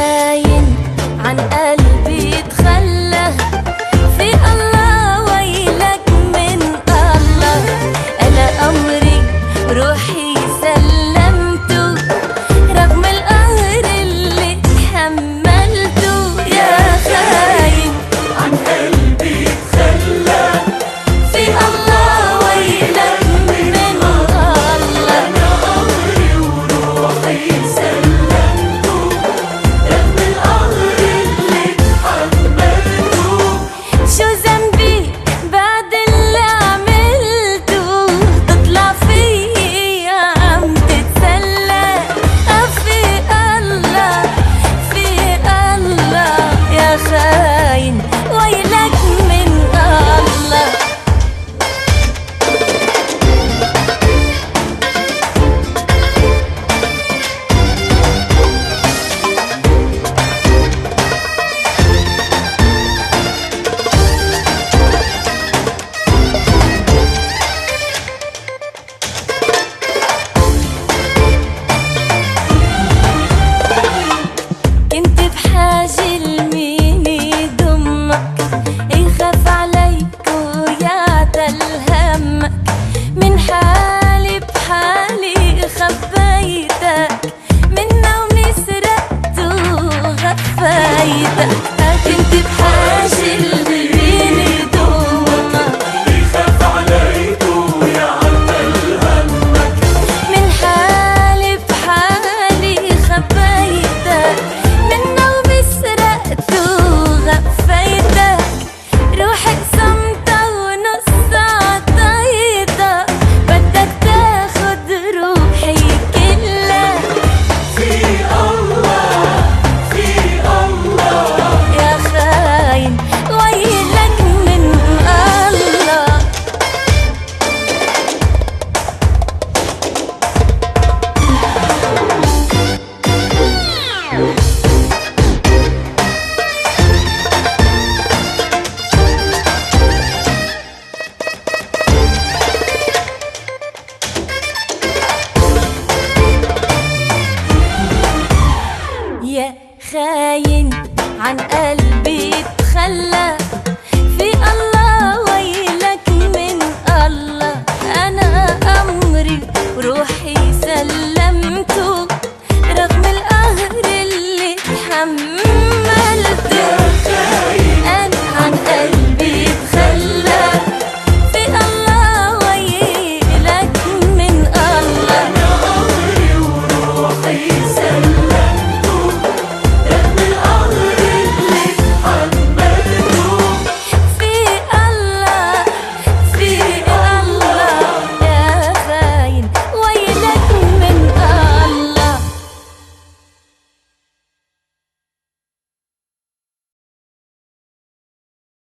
خاين عن قلبي اتخلى، في الله ويلك من الله. أنا أمري روحي سلمته رغم القهر اللي تحملته. يا خاين عن قلبي اتخلى، في الله ويلك من الله. أنا أمري وروحي سلمته رغم القهر اللي تحملته. شو ذنبي بعد اللي عملته؟ تطلع فيي عم تتسلى. في الله في الله، يا خاين ويلك من الله. كنت بحاجة لمين يضمك، يخاف عليك ويعتل همك. من حالي بحالي خبيتك، من نومي سرقت وغفيتك. كنت بحاجة لمين يضمك، يخاف عليك ويعتل همك. من حالي بحالي خبيتك، من نومي سرقت وغفيتك. روحي قسمتها ونص عطيتك، بدك تاخد روحي كلها. في الله في الله، يا خاين ويلك من الله. يا خاين عن قلبي